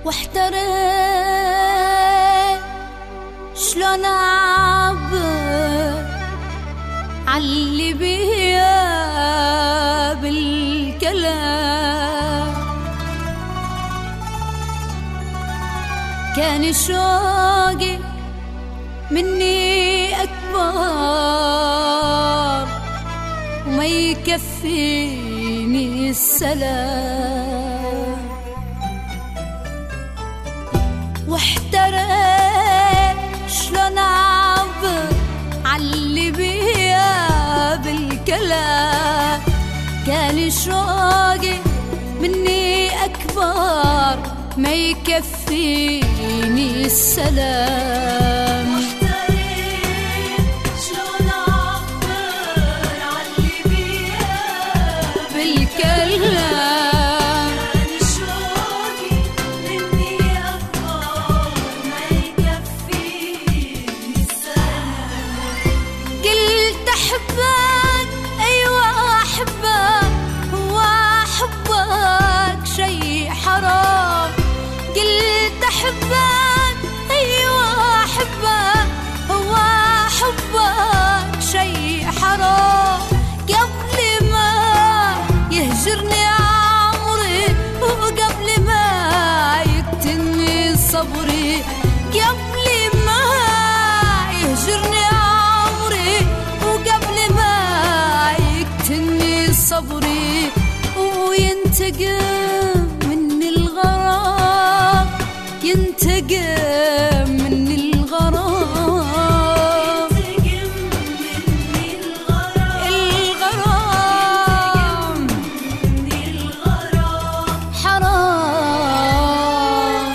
واحترت شلون اعبر عاللي بيا بالكلام. كان شوقي مني أكبر وما يكفيني السلام. واحترت شلون أعبر عاللي بيا بالكلام. كان شوقي مني أكبر ما يكفيني السلام. شلون أعبر عاللي بيا بالكلام. كان شوقي مني أكبر ما يكفيني السلام. قلت أحبك أيوة أحبك وأحبك شي حرام. قلت أحبك أيوة أحبك وأحبك شي حرام. قبل ما يهجرني عمري وقبل ما يقتلني صبري. قبل ما يهجرني عمري وقبل ما يقتلني صبري. وينتقم مني الغرام ينتقم مني الغرام. الغرام حرام.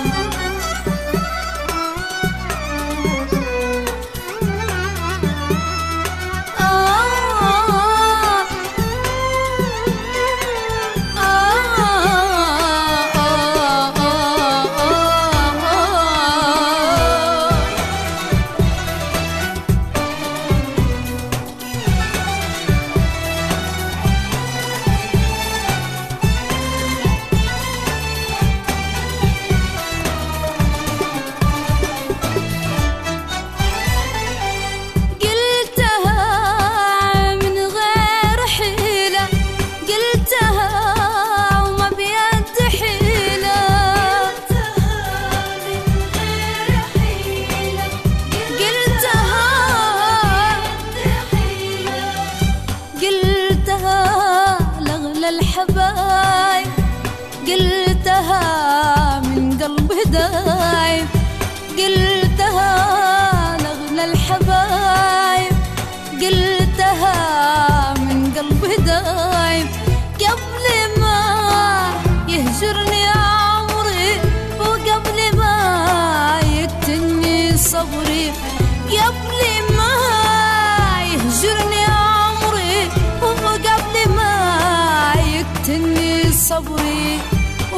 الحبايب قلتها من قلبي دايب. قلتها لأغلى الحبايب قلتها من قلبي دايب. قبل ما يهجرني عمري وقبل ما يقتلني صبري. قبل ما يهجرني عمري وقبل ما يقتلني صبري.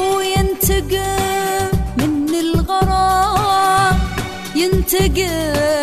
وينتقم من الغرام ينتقم